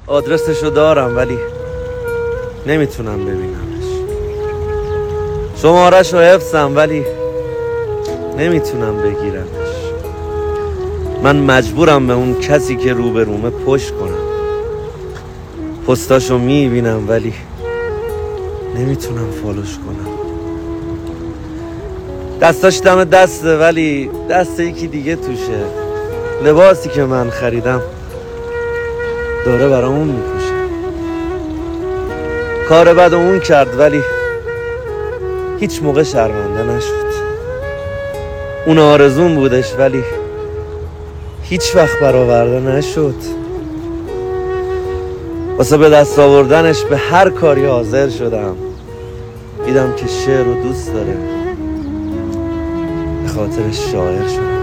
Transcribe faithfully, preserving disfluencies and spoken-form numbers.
آدرسشو دارم ولی نمیتونم ببینمش. شمارهشو حفظم ولی نمیتونم بگیرمش. من مجبورم به اون کسی که روبرومه پشت کنم. پستاشو میبینم ولی نمیتونم فالوش کنم. دستاش دم دسته ولی دست یکی دیگه توشه. لباسی که من خریدم داره برامون میپوشه. کار بد اون کرد ولی هیچ موقع شرمنده نشد. اون آرزون بودش ولی هیچ وقت برآورده نشد. واسه به دست آوردنش به هر کاری حاضر شدم. دیدم که شعر رو دوست داره، به خاطرش شاعر شدم.